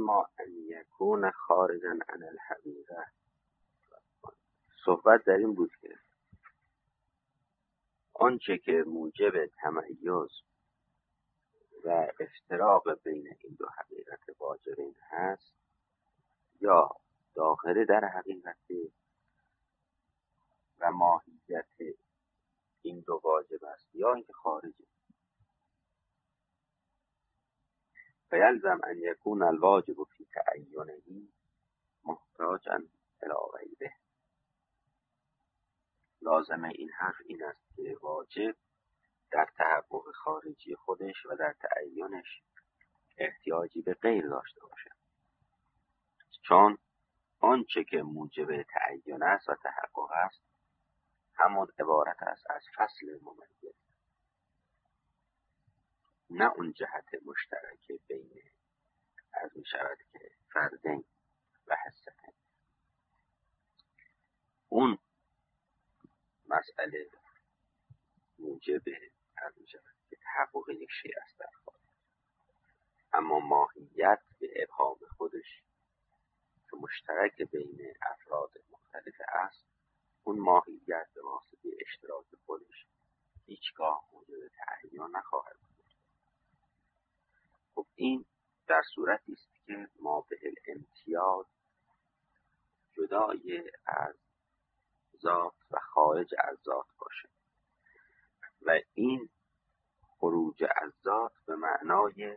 اما ان یکون خارجا عن الحقیقه. صحبت در این بود که آنچه که موجب تمیز و افتراق بین این دو حقیقت واجبین هست یا داخل در حقیقت و ماهیت این دو واجب است یا اینکه خارجه. فیلزم ان یکون الواجب فی تعینه محتاجا الی غیره. لازمه این حرف این است که واجب در تحقق خارجی خودش و در تعینش احتیاجی به غیر داشته باشه، چون آنچه که موجب تعین است و تحقق است همون عبارت است از فصل ممیز، نه اون جهت مشترک بین از می شود که فردین و حستین. اون مسئله موجب از می شود که تحقق یک شیء است در خود، اما ماهیت به ابهام خودش که مشترک بین افراد مختلف است، اون ماهیت به واسطه اشتراک خودش هیچگاه موجب تعین نخواهد بود. خب این در صورتی است که ما به الامتیاز جدای از ذات و خارج از ذات باشه و این خروج از ذات به معنای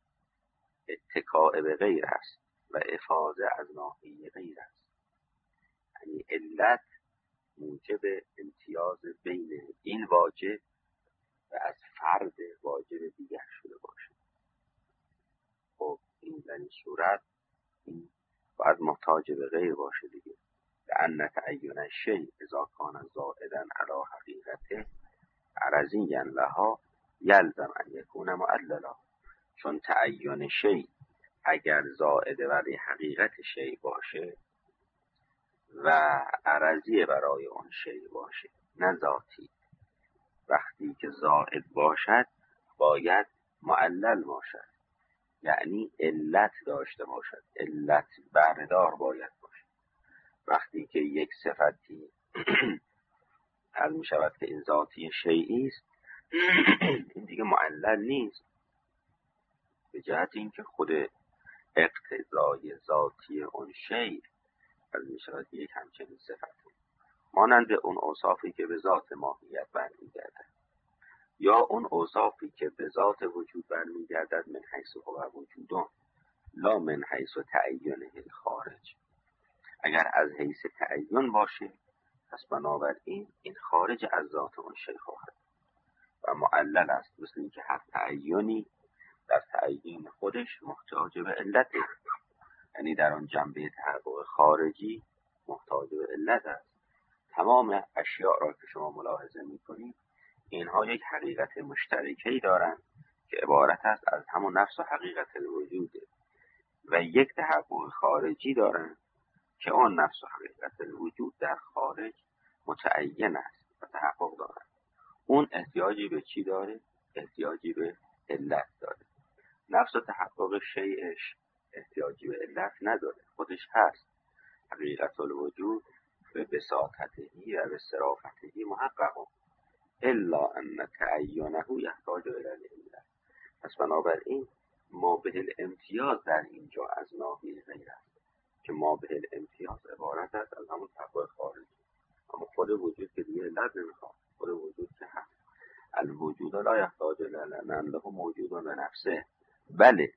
اتکاء به غیر است و افاضه از ناحیه غیر است، یعنی علت موجب امتیاز بین این واجب و از فرد واجب دیگر شده باشه. خب این در این صورت این باید محتاج به غیر باشه دیگه. لأن تعین الشیء اذا کان زائدا علی حقیقته عرضیا لها یلزم ان یکون معللا. چون تعین شیء اگر زائد ولی حقیقت شیء باشه و عرضی برای اون شیء باشه نه ذاتی، وقتی که زائد باشد باید معلل باشد، یعنی علت داشته باشد، علت بردار باید باشد. وقتی که یک صفتی حل می شود که این ذاتی شیئی است، این دیگه معلل نیست، به جهت اینکه خود اقتضای ذاتی اون شیء حل می شود یک همچنین صفتی مانند اون اوصافی که به ذات ماهیت برمیگردد یا اون اوصافی که به ذات وجود برمیگردد من حیث هو وجودون لا من حیث تعینه الخارج. اگر از حیث تعین باشه پس بنابراین این خارج از ذات اون شیء خواهد و معلل است، مثل اینکه هر تعینی در تعین خودش محتاج به علته، یعنی در اون جنبه تحقق خارجی محتاج به علت است. تمام اشیاء را که شما ملاحظه می‌کنید اینها یک حقیقت مشترکی دارند که عبارت است از همون نفس و حقیقت الوجود و یک تحقق خارجی دارند که آن نفس و حقیقت الوجود در خارج متعین است و تحقق دارد. اون احتیاجی به چی داره؟ احتیاجی به علت داره. نفس و تحقق شیئش احتیاجی به علت نداره، خودش هست. حقیقت الوجود به بساطتهی و به صرافتهی محقق الا ان تعینه یحتاج الی العلت. پس بنابراین ما به الامتیاز در اینجا از ناحیه غیر است که ما به الامتیاز عبارت است از همون تحقق خارجی، اما خود وجود که دیگه علت نمیخواد، خود وجود که هست. الوجود لا یحتاج الی لانه موجود به نفسه. بله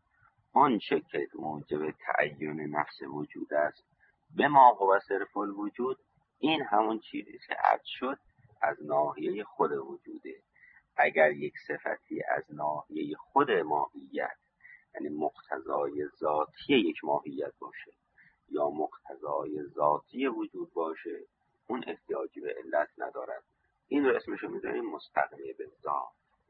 آنچه که موجب تعین نفس وجود است به ما هو صرف الوجود، این همون چیزی که عرض شد از ناحیه خود وجوده. اگر یک صفتی از ناحیه خود ماهیت یعنی مقتضای ذاتی یک ماهیت باشه یا مقتضای ذاتی وجود باشه، اون احتیاجی به علت ندارد. این رو اسمشو میذاریم مستغنی به ذات.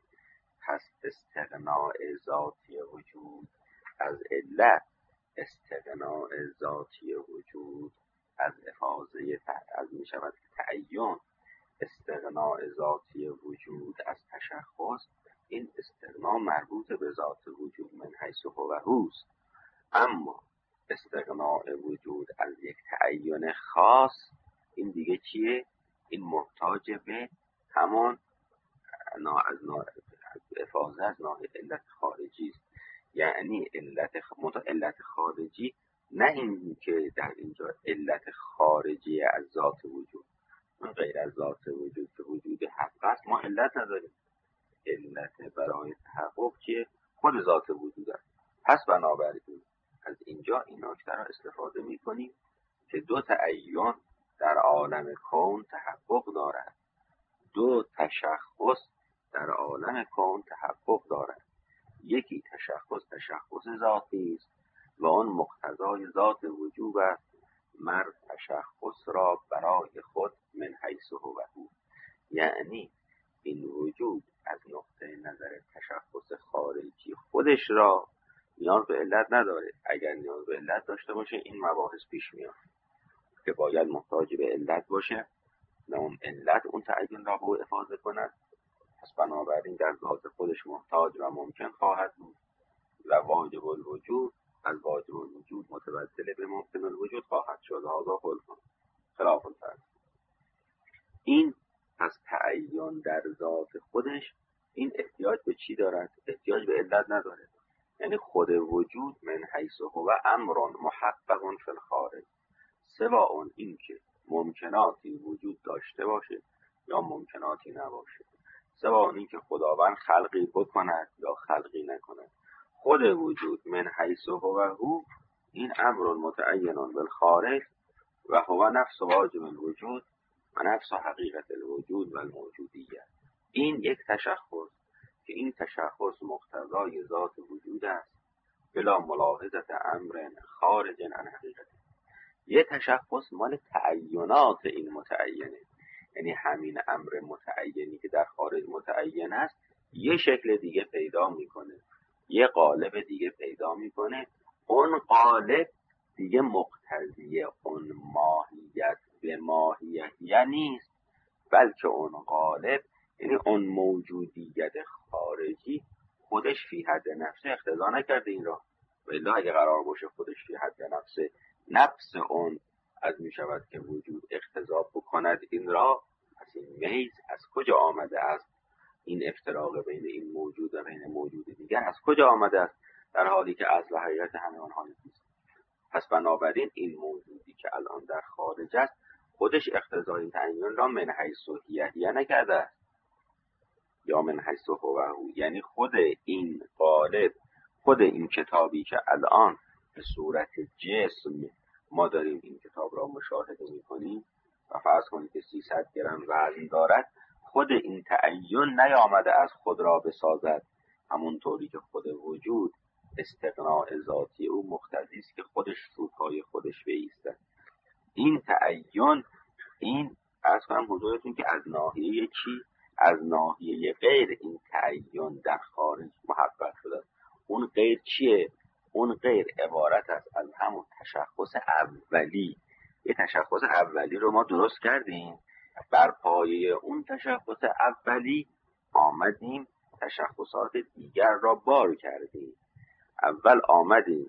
پس استغناء ذاتی وجود از علت، استغناء ذاتی وجود از افاضه از می شود تعین، استغناء ذاتی وجود از تشخص، این استغنا مربوط به ذات وجود من حیث هو هوست. اما استغناء وجود از یک تعین خاص، این دیگه چیه؟ این محتاج به همان افاضه از علت خارجی است. یعنی علت خارجی، نه این که در اینجا علت خارجی از ذات وجود، اون غیر از ذات وجود که وجود حق است ما علت نداریم. علت برای تحقق چیه؟ خود ذات وجود است. پس بنابراین از اینجا این نکته را استفاده می‌کنیم که دو تعین در عالم کون تحقق دارد، دو تشخص در عالم کون تحقق دارد. یکی تشخص ذاتی است و آن مقتضای ذات وجود است. مر تشخص را برای خود من حیث هو، یعنی این وجود از نقطه نظر تشخص خارجی خودش را نیاز به علت نداره. اگر نیاز به علت داشته باشه این مباحث پیش میاد که باید محتاج به علت باشه، نه اون علت اون تعین را به او افاضه کند. پس بنابراین در ذات خودش محتاج و ممکن خواهد بود و واجب الوجود از واجب الوجود متبدل به ممکن الوجود خواهد شد. هذا خلاف الفرض. این پس تعین در ذات خودش این احتیاج به چی دارد؟ احتیاج به علت نداره. یعنی خود وجود من حیث هو امر محقق فی الخارج، سواء این که ممکناتی وجود داشته باشه یا ممکناتی نباشه، سواء این که خداوند خلقی بکند یا خلقی نکند، خود وجود من حیث هو این امر متعین بالخارج و هو نفس واجب الوجود و نفس حقیقت الوجود و الموجودیت. این یک تشخص که این تشخص مقتضای ذات وجود است بلا ملاحظت امر خارج عن حقیقت. یه تشخص مال تعینات این متعینه، یعنی همین امر متعینی که در خارج متعین است یه شکل دیگه پیدا میکنه، یه قالب دیگه پیدا میکنه. اون قالب دیگه مقتضی اون ماهیت به ماهیت نیست، بلکه اون قالب یعنی اون موجودیت خارجی خودش فی حد نفسه اقتضا نکرده این را. ولی اگه قرار باشه خودش فی حد نفسه، نفس اون از می شود که وجود اقتضا بکند این را، پس این میز از کجا آمده است؟ این افتراق بین این موجود و بین موجود دیگر از کجا آمده است؟ در حالی که اصل حقیقت همه آنها نیست. پس بنابراین این موجودی که الان در خارج است خودش اقتضای تعین را من حیث هیه نکرده است یا من حیث هو، یعنی خود این قالب، خود این کتابی که الان به صورت جسم ما داریم این کتاب را مشاهده می‌کنیم و فرض کنید که 300 گرم وزن دارد، خود این تعین نیامده از خود را بسازد، همونطوری که خود وجود استغناء ذاتی او مقتضی است که خودش رو پای خودش بایستد. این تعین، این عرض کنم حضورتون که از ناحیه چی؟ از ناحیه غیر این تعین در خارج محقق شده. اون غیر چیه؟ اون غیر عبارت است از همون تشخص اولی. یه تشخص اولی رو ما درست کردیم، بر پایه اون تشخص اولی آمدیم تشخصات دیگر را بار کردیم. اول آمدیم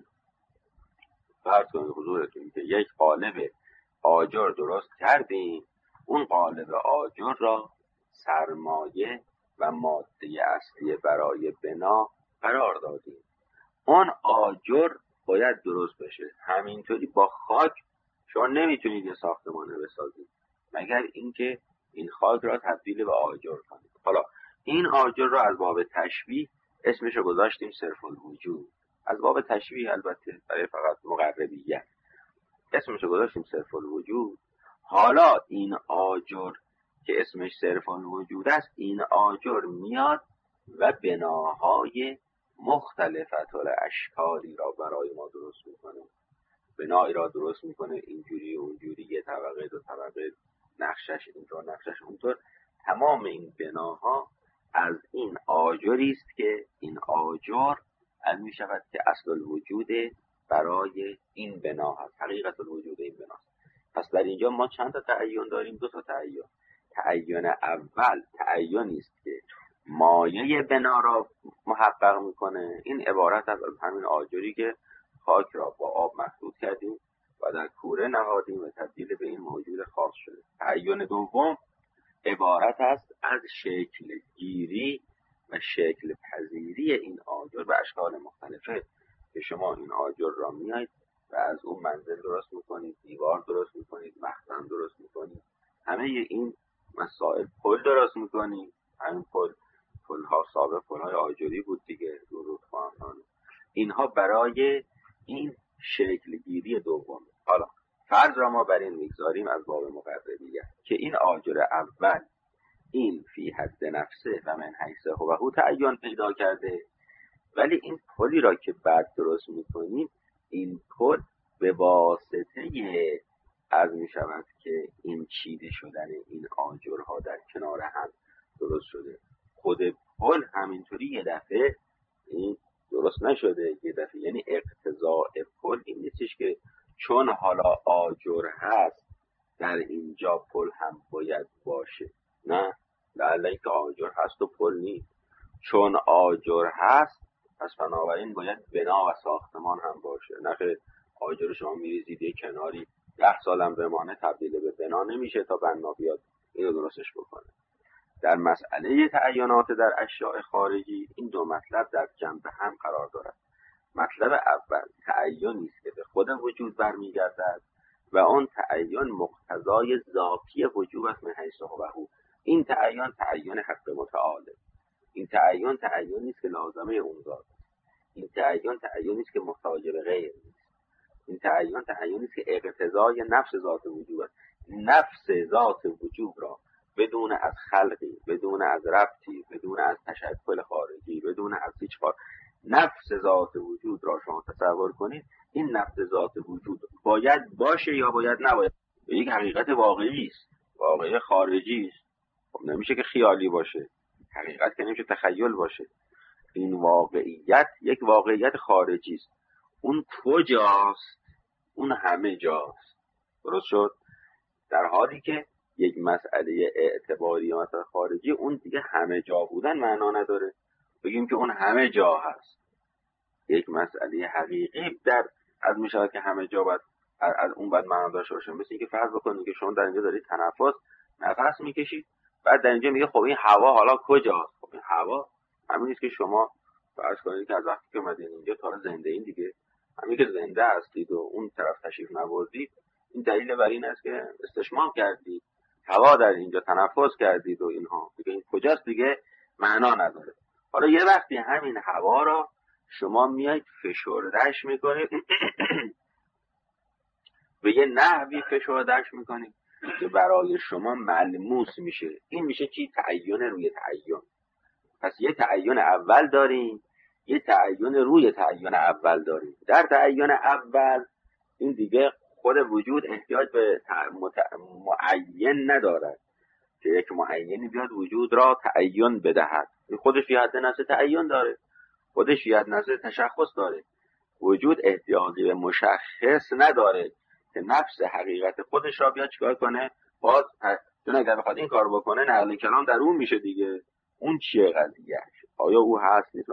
فرض کنید حضورتون که یک قالب آجر درست کردیم، اون قالب آجر را سرمایه و ماده اصلی برای بنا قرار دادیم. اون آجر باید درست بشه. همینطوری با خاک شما نمیتونید یه ساختمانه بسازید مگر اینکه این خاک را تبدیل به آجر کنید. حالا این آجر را از باب تشبیه اسمش رو گذاشتیم صرف الوجود. از باب تشبیه البته برای فقط مقربیت اسمش رو گذاشتیم صرف الوجود. حالا این آجر که اسمش صرف الوجود است، این آجر میاد و بناهای مختلفت اشکالی را برای ما درست میکنه. بنایی را درست میکنه اینجوری اونجوری، یه طبقه دو طبقه، نقشش اینطور نقشش اونطور. تمام این بناها از این آجری است که این آجر از می شود که اصل الوجود برای این بنا هست، حقیقت الوجود این بنا هست. پس در اینجا ما چند تا تعین داریم؟ دو تا تعین. تعین اول تعینی است که مایه بنا را محقق میکنه، این عبارت از همین آجری که خاک را با آب مخلوط کردیم و در کوره نهادیم و تبدیل به این موجود خاص شده. تعین دوم عبارت است از شکل گیری و شکل پذیری این آجر به اشکال مختلفه که شما این آجر را میایید و از اون منزل درست میکنید، دیوار درست میکنید، مخزن درست میکنید، همه این مسائل، پل درست میکنید. همین پل‌ها سابق پل‌های آجری بود دیگه، رودخانه‌ها. اینها برای این شکل گیری دوم. حالا فرض را ما بر این میگذاریم از باب مقرریه که این آجر اول این فی حد نفسه و من حیث هو تعین پیدا کرده، ولی این پلی را که بعد درست میکنیم این پل به واسطه از میشود که این چیده شدن این آجرها در کنار هم درست شده. خود پل همینطوری یه دفعه این درست نشده، یه دفعه یعنی اقتضاء پل این نیستش که چون حالا آجر هست در اینجا پل هم باید باشه. نه، لعله که آجر هست و پل نیست. چون آجر هست پس بنابراین باید بنا و ساختمان هم باشه. نه آجر شما میریزید یه کناری 10 سالم بمانه تبدیل به بنا نمیشه تا بنا بیاد اینو درستش بکنه. در مسئله تعینات در اشیاء خارجی این دو مطلب در جنب هم قرار دارد. مطلب اول تعینی است که به خود وجود برمیگردد و آن تعین مقتضای ذاتی وجود است من حیث هو. این تعین حق متعالی. این تعینی است که لازمه اون ذات. این تعینی است که محتاج به غیر نیست. این تعینی است که اقتضای نفس ذات وجود است. نفس ذات وجود را بدون از خلقی، بدون از ربطی، بدون از تشکل خارجی، بدون از هیچ نفس ذات وجود را شما تصور کنید. این نفس ذات وجود باید باشه یا باید نباید؟ یک حقیقت واقعی است، واقعی خارجی است. خب نمیشه که خیالی باشه. حقیقت که نمیشه تخیل باشه. این واقعیت یک واقعیت خارجی است. اون کجاست؟ اون همه جاست. درست شد؟ در حالی که یک مسئله اعتباری و مسئله خارجی اون دیگه همه جا بودن معنا نداره. بگیم که اون همه جا هست. یک مسئله حقیقی در از میشه که همه جا باید از اون بعد معنا داشته باشه. مثل اینکه فرض بکنید که شما در اینجا دارید نفس میکشید، بعد در اینجا میگه خب این هوا حالا کجاست؟ خب این هوا همین است که شما فرض کنید که از وقتی که اومدین اینجا تا زنده این دیگه، همین که زنده هستید و اون طرف تشریف نبردید، این دلیل بر این است که استشمام کردید، هوا در اینجا تنفس کردید و اینها دیگه. این کجاست دیگه معنا نداره. حالا یه وقتی همین هوا را شما میایید فشردهش میکنید به یه نحوی فشردهش میکنید که برای شما ملموس میشه. این میشه چی؟ تعین روی تعین. پس یه تعین اول داریم، یه تعین روی تعین اول داریم. در تعین اول این دیگه خود وجود احتیاج به معین ندارد که یک معینی بیاد وجود را تعین بدهد. خودش یه حد نفس تعین داره، خودش یه حد نفس تشخص داره. وجود احتیاجی به مشخص نداره که نفس حقیقت خودش را بیاد چیکار کنه. باز چون اگر بخواد این کار بکنه نقل کلام در اون میشه دیگه. اون چیه قضیهش؟ آیا او هست نیست؟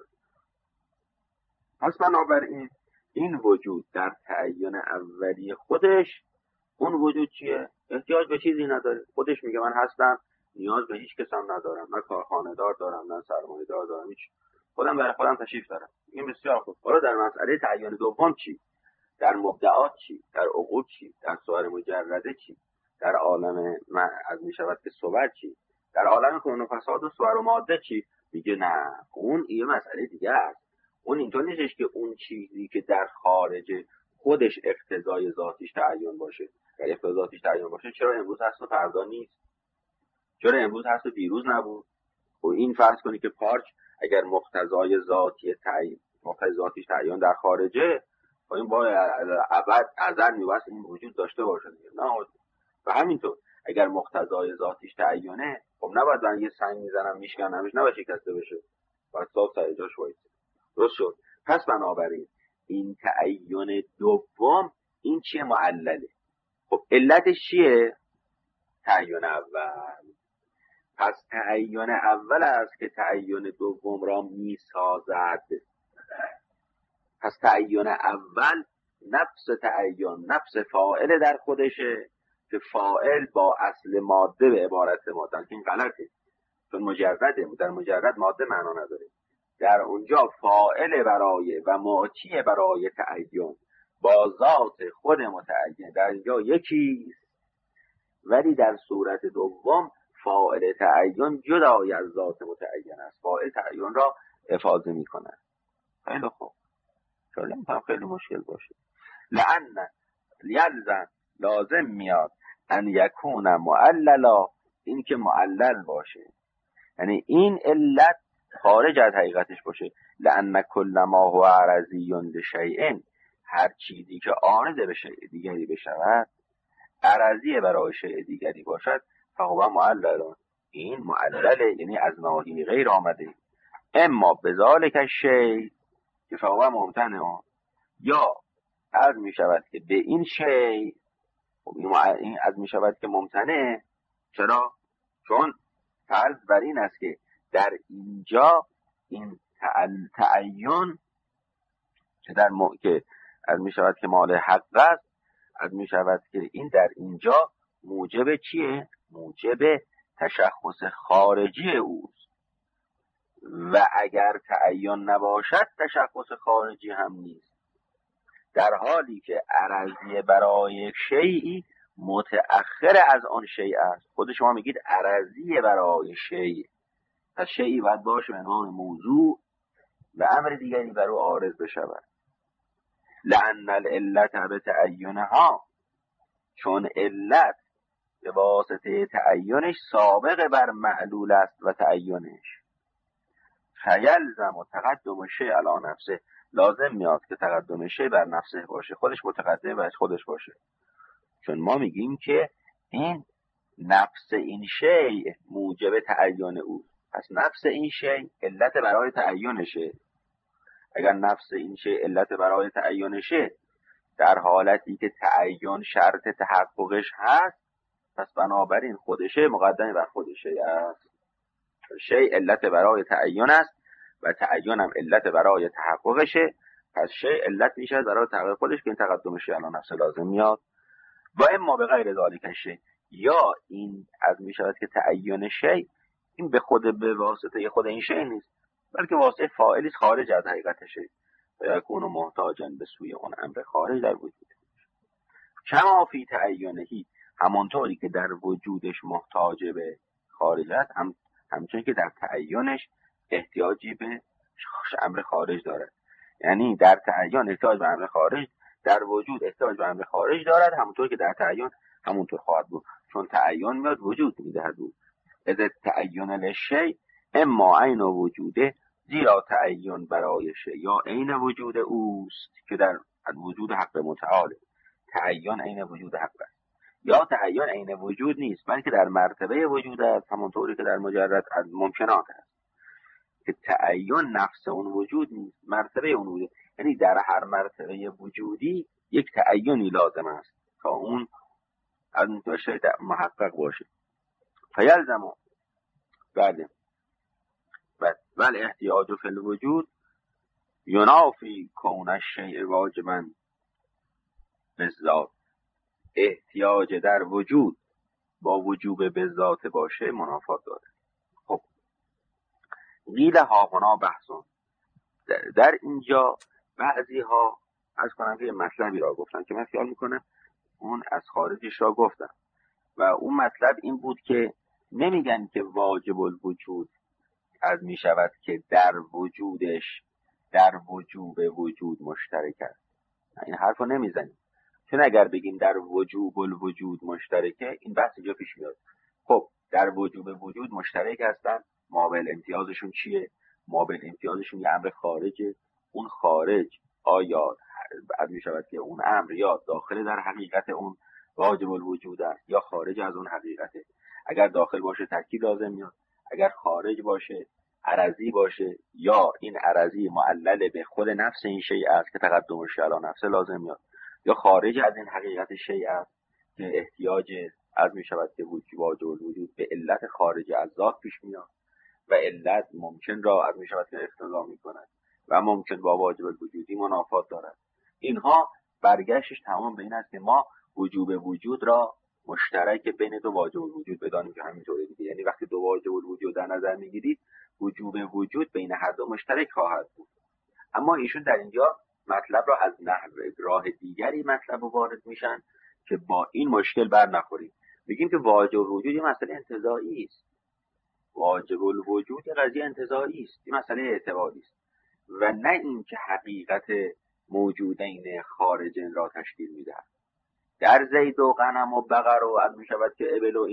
پس بنابراین این وجود در تعین اولی خودش، اون وجود چیه؟ احتیاج به چیزی نداره. خودش میگه من هستم، نیاز به هیچ کس هم ندارم، نه کارخانه دار دارم، نه سرمایه دار دارم، هیچ. خودم برای خودم تشریف دارم. این بسیار خوب. حالا در مسئله تعین دوم چی؟ در مبدعات چی؟ در عقود چی؟ در صور مجرده چی؟ در عالم از میشود که صور چی؟ در عالم کون و فساد و صور و ماده چی؟ میگه نه، اون یه مسئله دیگه است. اون اینطور نیستش که اون چیزی که در خارج خودش اقتضای ذاتیش تعین باشه. اگر اقتضای ذاتیش تعین باشه چرا امروز هست و فردا نیست؟ چرا امروز هست و دیروز نبود؟ و این فرض کنی که پارچ اگر مقتضای ذاتیش تعین در خارجه، و این با ابد ازل میباید این وجود داشته باشه. نه. و همینطور اگر مقتضای ذاتیش تعینه، خب نباید من یه سنگ میزنم میشکنمش نباید شکسته بشه، باید صاف سر جاش وایسه. درست شد. پس بنابراین این تعین دوم این چیه؟ معلله. خب علتش چیه؟ تعین اول. پس تعین اول است که تعین دوم را میسازد. پس پس تعین اول نفس تعین، نفس فاعل در خودشه که فاعل با اصل ماده به عبارت ماده، که این غلطه چون مجرده، در مجرد ماده معنا نداره. در اونجا فاعل برای و معطی برای تعین با ذات خود متعین در اینجا یکیست، ولی در صورت دوم فاعل تعین جدای از ذات متعین است، فاعل تعین را افاضه می کند. خیلی خوب، شاید هم خیلی مشکل باشه. لأن یلزم، لازم میاد ان یکون معللا، این که معلل باشه، یعنی این علت خارج از حقیقتش باشه. لأن کل ما هو عرضی لشیء، هر چیزی که عارض به شیء دیگری بشود، عرضی برای شیء دیگری باشد، فهو معلل، این معلله، یعنی از ناحیه غیر آمده. اما بذالک الشیء که فهو ممتنع، یا عرض می شود که به این شیء، این عرض می شود که ممتنع. چرا؟ چون فرض بر این است که در اینجا این تعین که که از می شود که مال حق است، از می شود که این در اینجا موجب چیه؟ موجب تشخص خارجی اوست، و اگر تعین نباشد تشخص خارجی هم نیست، در حالی که عرضی برای شیئی متأخر از آن شیء است. خود شما میگید عرضی برای شیء، پس شیئی باید باشه به نام موضوع و امر دیگری بر او عارض بشود. لأن العلت بتعینها، چون علت به واسطه تعینش سابق بر معلول است و تعینش. فیلزم و تقدم شیء علی نفسه، لازم میاد که تقدم شیء بر نفسه باشه، خودش متقدم بر خودش باشه. چون ما میگیم که این نفس این شیء موجب تعین او، پس نفس این شیء علت برای تعینشه. اگر نفس این شیء علت برای تعینشه، در حالتی که تعین شرط تحققش هست، پس بنابراین خودشه مقدم بر خودشه است. شیء علت برای تعین است و تعین هم علت برای تحققشه، پس شیء علت میشه برای تحقق خودش که این تقدم شیء علی نفس لازم میاد. و اما به غیر ذالک شیء، یا این از میشود که تعین شیء این به واسطه خود این شیء نیست، بلکه واسطه فاعلی خارج از حقیقت شیء، و یکون محتاجا به سوی اون امر خارج در وجود. کما فی تعینهی، همانطوری که در وجودش محتاج به خارج است، همچنین که در تعینش احتیاجی به امر خارج دارد. یعنی در تعین احتیاج به امر خارج، در وجود احتیاج به امر خارج دارد، همونطور که در تعین همونطور خواهد بود، چون تعین میاد وجود میدهد بود. از تعین لشیء اما عین وجوده، زیرا تعین برای شیء یا عین وجود اوست که در وجود حق متعال، تعین عین وجود حق است، یا تعین عین وجود نیست بلکه در مرتبه وجود است، همونطوری که در مجرد از ممکنات است که تعین نفس اون وجود نیست، مرتبه اون وجود، یعنی در هر مرتبه وجودی یک تعینی لازم است تا اون از اون شیء محقق باشه. فیلزم بل احتیاج فی الوجود ینافی کون الشیء واجبا بالذات، احتیاج در وجود با وجوب به ذات باشه منافات داره. خب قیل ها هنا بحثون، در اینجا بعضی ها از کنم که مطلبی را گفتن که من خیال میکنم اون از خارجش را گفتن، و اون مطلب این بود که نمیگن که واجب الوجود از میشود که در وجودش در وجوب وجود مشترک است. این حرف رو نمیزنیم، چون اگر بگیم در وجوب الوجود مشترکه این بحث اینجا پیش میاد. خب در وجوب وجود مشترک هستن، مابل امتیازشون چیه؟ مابل امتیازشون یه امر خارجه، اون خارج آیا از میشود که اون امر یا داخل در حقیقت اون واجب الوجود است یا خارج از اون حقیقته. اگر داخل باشه ترکیب لازم میاد، اگر خارج باشه عرضی باشه، یا این عرضی معلل به خود نفس این شیء است که تقدم شیء علی نفس لازم میاد، یا خارج از این حقیقت شیء است که احتیاج از می شود که واجب الوجود به علت خارج از ذات پیش میاد و علت ممکن را از می شود که اقتضا می کند و ممکن با واجب الوجودی منافات دارد. اینها برگشتش تمام به این است که ما وجوب وجود را مشترک بین دو واجب الوجود بدانیم که همینطوره دیگه. یعنی وقتی دو واجب الوجود در نظر میگیرید وجوب وجود بین هر دو مشترک خواهد بود. اما ایشون در اینجا مطلب را از نحو راه دیگری مطلب وارد میشن که با این مشکل بر نخوریم. میگیم که واجب الوجود یه مسئله انتزاعی است. واجب الوجود یه قضیه انتزاعی است، یه مسئله اعتباری است و نه اینکه حقیقت موجودین خارجین را تشکیل میدهد. در زید و غنم و بقر و از میشود که ابل و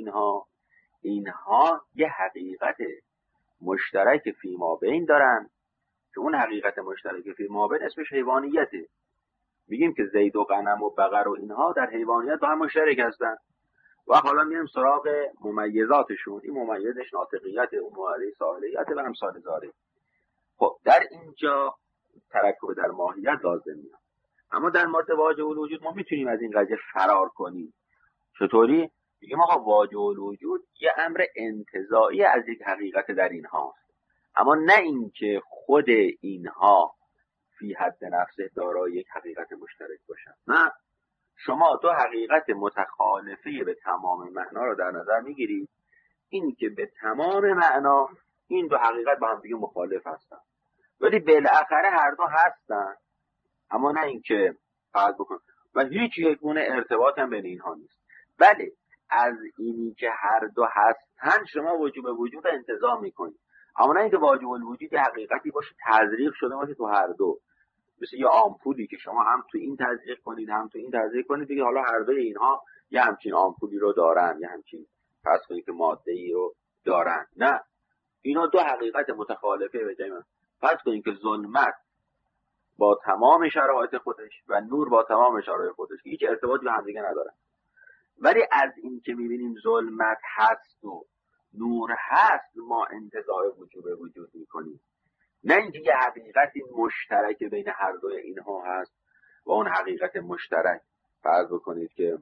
اینها یه حقیقت مشترک فی ما بین دارن که اون حقیقت مشترک فی ما بین اسمش حیوانیته. میگیم که زید و غنم و بقر و اینها در حیوانیت با هم مشترک هستن و حالا میریم سراغ ممیزاتشون. این ممیزش ناطقیت، اون ممیز ساحلیت و امثال ذالک. خب در اینجا ترکب در ماهیت لازم میاد. اما در مورد واجب الوجود ما میتونیم از این قضیه فرار کنیم. چطوری؟ میگیم آقا واجب الوجود یه امر انتزاعی از یک حقیقت در اینهاست، اما نه اینکه خود اینها فی حد نفسه دارای یک حقیقت مشترک باشن. نه، شما دو حقیقت متخالفه به تمام معنا رو در نظر میگیرید. این که به تمام معنا این دو حقیقت با هم دیگه مخالف هستن، ولی بالاخره هر دو هستن، اما نه اینکه فرض بکن و هیچ یک گونه ارتباط هم بین اینها نیست. بله، از اینی که هر دو هستن شما وجوب وجود رو انتزاع میکنید، اما نه اینکه واجب الوجود حقیقتی باشه تزریق شده باشه تو هر دو. مثل یه آمپولی که شما هم تو این تزریق کنید هم تو این تزریق کنید دیگه، حالا هر دوی اینها یه همچین آمپولی رو دارن، یه همچین فرض کنید که ماده ای رو دارن. نه، اینا دو حقیقت متخالفه به جای من. فرض کنید که ظلمت با تمام شرایط خودش و نور با تمام شرایط خودش هیچ ارتباطی به هم دیگه ندارن، ولی از این که میبینیم ظلمت هست و نور هست ما انتزاع وجوب وجود میکنیم، نه اینکه یه حقیقتی مشترک بین هر دوی اینها هست و اون حقیقت مشترک فرض بکنید که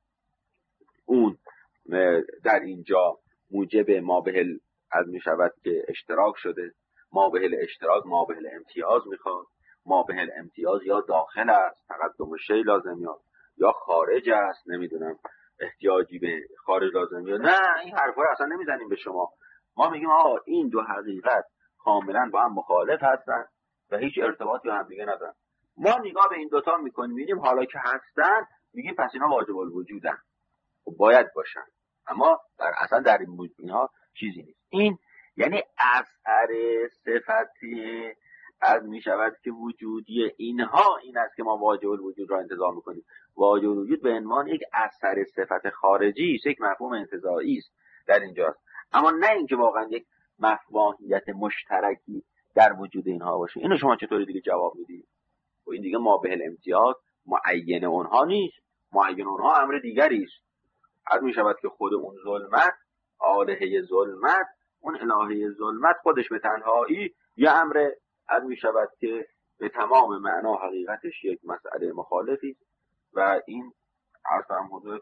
اون در اینجا موجب مابهل از میشود که اشتراک شده. مابهل اشتراک مابهل امتیاز میخواد. مابهل امتیاز یا داخل است تقدم شی لازم یا خارج است، نمیدونم احتیاجی به خارج لازم یا نه. این حرفا رو اصلا نمیزنیم به شما. ما میگیم آقا این دو حقیقت کاملا با هم مخالف هستن و هیچ ارتباطی با هم دیگه ندارن. ما نگاه به این دوتا میکنیم میبینیم حالا که هستن میگیم پس اینا واجب الوجودن و باید باشن، اما اصلا در اینها چیزی نیست. این یعنی اثر صفتی از میشود که وجودی اینها این است که ما واجب الوجود را انتزاع میکنیم. واجب الوجود به عنوان یک اثر صفت خارجی است، یک مفهوم انتزاعی است در اینجاست، اما نه اینکه واقعا یک ماهیت مشترکی در وجود اینها باشه. اینو شما چطوری دیگه جواب میدید؟ و این دیگه ما به الامتیاز معین اونها نیست، معین اونها امر دیگری است. از میشود که خود اون ظلمت، آلهه ظلمت، اون الهه ظلمت خودش به تنهایی یه امر از میشود که به تمام معنا حقیقتش یک مسئله مخالفی و این عرض هم حضورت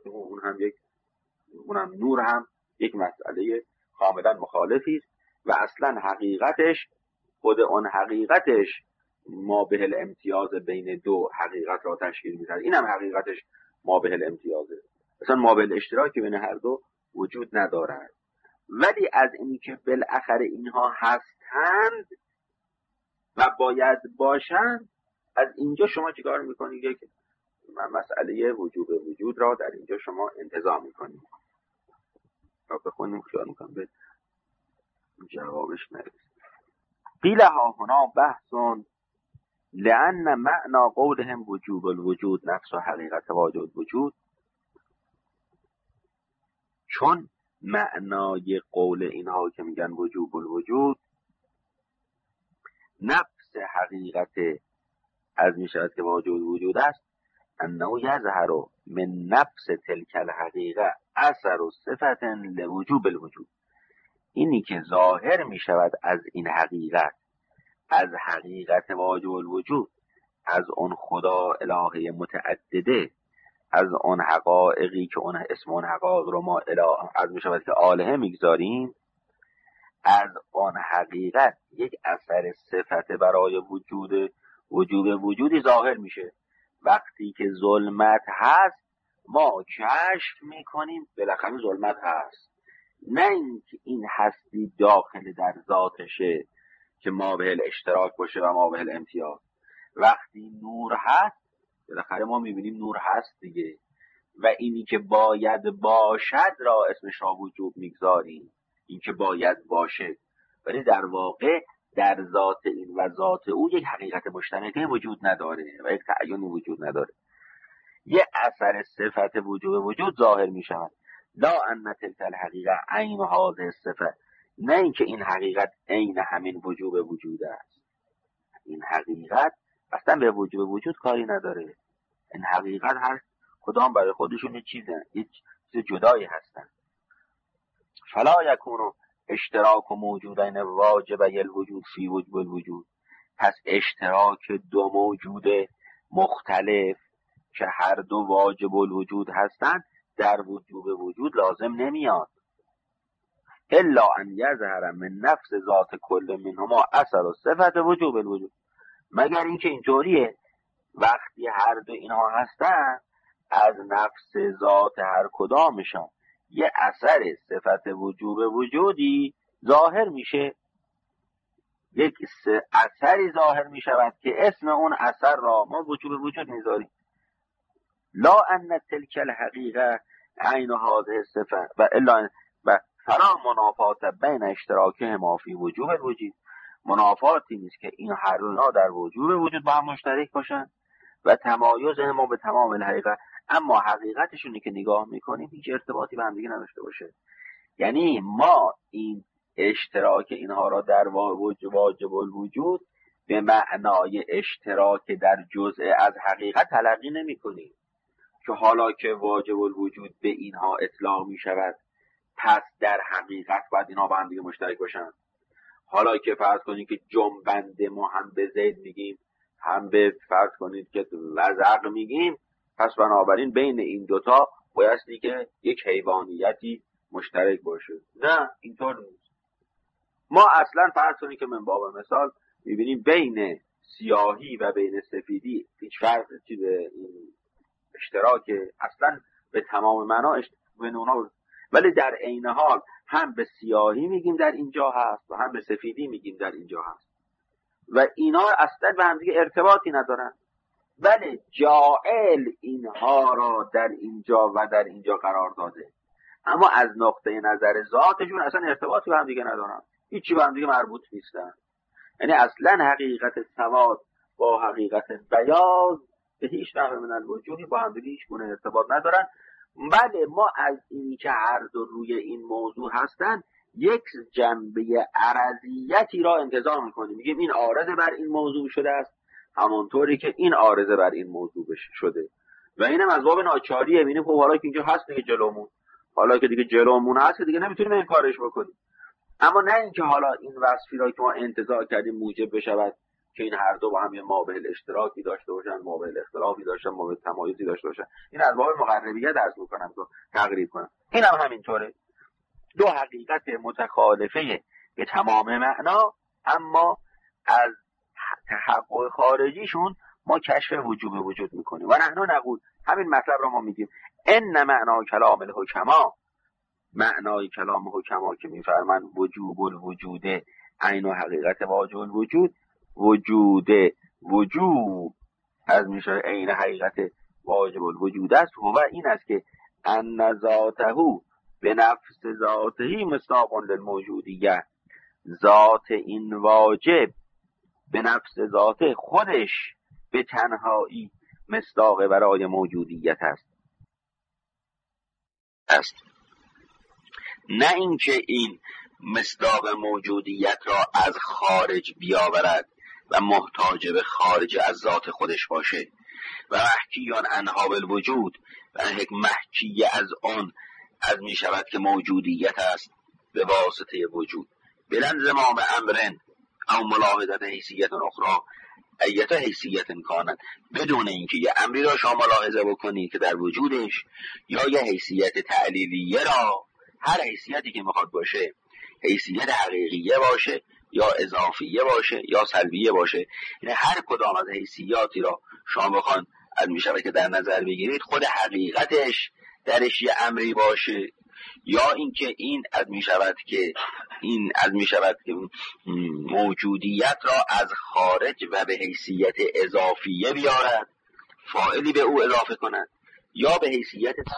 اونم نور هم یک مسئله کاملا مخالفی و اصلا حقیقتش خود اون حقیقتش ما به الامتیاز بین دو حقیقت را تشکیل می‌دهد. این هم حقیقتش ما به الامتیازه، اصلا ما به الاشتراک بین هر دو وجود ندارد. ولی از اینی که بالاخره اینها هستند و باید باشند، از اینجا شما چیکار میکنید؟ یک مسئله وجوب وجود را در اینجا شما انتزاع میکنید. تا بخونیم خیال میکنم به جوابش نرسید. قیل ها هنا بحثون لأن معنى قولهم وجوب الوجود نفس و حقیقت واجب الوجود، چون معنای قول اینها که میگن وجوب الوجود نفس حقیقت از میشود که واجب الوجود است، انه یظهر من نفس تلک الحقیقه اثر و صفت لوجوب الوجود. اینی که ظاهر میشود از این حقیقت، از حقیقت واجب الوجود، از اون خدا الهه متعدده، از اون حقایقی که اون اسم اون حقایق رو ما از میشود که آلهه میگذاریم، از آن حقیقت یک اثر صفت برای وجوب وجودی ظاهر میشه. وقتی که ظلمت هست ما کشف میکنیم بالاخره ظلمت هست، نه اینکه این هستی داخل در ذاتشه که ما به اشتراک باشه و ما به امتیاز. وقتی نور هست بالاخره ما میبینیم نور هست دیگه، و اینی که باید باشد را اسمش را وجوب میگذاریم، این که باید باشه، ولی در واقع در ذات این و ذات او یک حقیقت مشترکه وجود نداره و یک تعیینی وجود نداره. یه اثر صفت وجود ظاهر می شود. لا ان تلک الحقیقه عین هذه الصفه، نه اینکه این حقیقت عین همین وجود است. این حقیقت اصلا به وجود کاری نداره. این حقیقت هر کدام برای خودشون چیز جدایی هستن. فلا یکون اشتراک موجودین واجبی الوجود فی وجب الوجود، پس اشتراک دو موجود مختلف که هر دو واجب الوجود هستند در وجوب وجود لازم نمیاد. الا ان یظهر من نفس ذات کل منهما اثر و صفت وجوب الوجود، مگر اینکه اینطوریه وقتی هر دو اینها هستن از نفس ذات هر کدامشان یه اثر صفت وجوب وجودی ظاهر میشه، یک اثری ظاهر میشود که اسم اون اثر را ما وجوب وجود میذاریم. لا ان تلک الحقیقه عین هذه الصفه و الا و فلا منافات بین اشتراکهما فی وجوب الوجود، منافاتی نیست که این هر دونا در وجوب وجود با هم مشترک باشن و تمایز ما به تمام الحقیقه، اما حقیقتشونی که نگاه میکنیم هیچ ارتباطی به هم دیگه نداشته باشه. یعنی ما این اشتراک اینها را در واجب الوجود به معنای اشتراک در جزء از حقیقت تلقی نمی کنیم که حالا که واجب الوجود به اینها اطلاق می شود پس در حقیقت باید اینها با هم دیگه مشترک باشن. حالا که فرض کنید که جنبند ما هم به زید میگیم هم به فرض کنید که وزق میگیم، پس بنابراین بین این دوتا بایستی که یک حیوانیتی مشترک باشه. نه اینطور نیست. ما اصلا فرض کنید که من باب مثال میبینیم بین سیاهی و بین سفیدی هیچ فرق این اشتراک اصلا به تمام معنا بین اونها، ولی در عین حال هم به سیاهی میگیم در اینجا هست و هم به سفیدی میگیم در اینجا هست و اینا اصلا به هم دیگه ارتباطی ندارن، ولی جاعل اینها را در اینجا و در اینجا قرار داده، اما از نقطه نظر ذاتشون اصلا ارتباطی به هم دیگه ندارن، هیچی به هم دیگه مربوط نیستن. یعنی اصلا حقیقت سواد با حقیقت بیاض به هیچ نحو من الوجوهی با هم دیگه هیچ گونه ارتباط ندارن. بله ما از اینی که هر دو روی این موضوع هستن یک جنبه عرضیتی را انتظار میکنیم، میگیم این عارض بر این موضوع شده است همونطوری که این عارض بر این موضوع شده و اینم از باب ناچاریه. میبینیم خب حالا که اینجا هست دیگه جلومون، حالا که دیگه جلومون هست دیگه نمیتونیم این کارش بکنیم، اما نه اینکه حالا این وصفی را که ما انتظار کردیم موجب بشود که این هر دو با هم یه مابعد اشتراکی داشته باشن، مابعد اختلافی داشتن، مابعد تمایزی داشته باشن. این از باب مقربیه درس میکنم که تقریب کنم. این هم همینطوره، دو حقیقت متخالفه به تمام معنا، اما از تحقق خارجیشون ما کشف وجوب وجود میکنیم و نحن نقول، همین مطلب را ما میگیم ان معنا کلام الحکما، معنای کلام حکما که میفرمان وجوب الوجود عین و حقیقت واجب الوجود، وجود از میشه عین حقیقت واجب الوجود است و این است که ان ذاته به نفس ذاته مصداق للموجودیه، ذات این واجب به نفس ذاته خودش به تنهایی مصداق برای موجودیت است. نه اینکه این مصداق موجودیت را از خارج بیاورد و محتاج به خارج از ذات خودش باشه و محکیان انها بالوجود و محکی از آن از می شود که موجودیت است به واسطه وجود بلنزمام امرن او ملاحظت حیثیت اخرى ایت حیثیت کانت، بدون اینکه یه امری را شما ملاحظه بکنید که در وجودش یا یه حیثیت تعلیلیه را، هر حیثیتی که میخواد باشه، حیثیت حقیقیه باشه یا اضافیه باشه یا سلبیه باشه. یعنی هر کدام از حیثیاتی را شما بخوان از میشود که در نظر بگیرید، خود حقیقتش درش یه امری باشه، یا اینکه این از میشود که موجودیت را از خارج و به حیثیت اضافیه بیارد، فاعلی به او اضافه کند، یا به حیثیت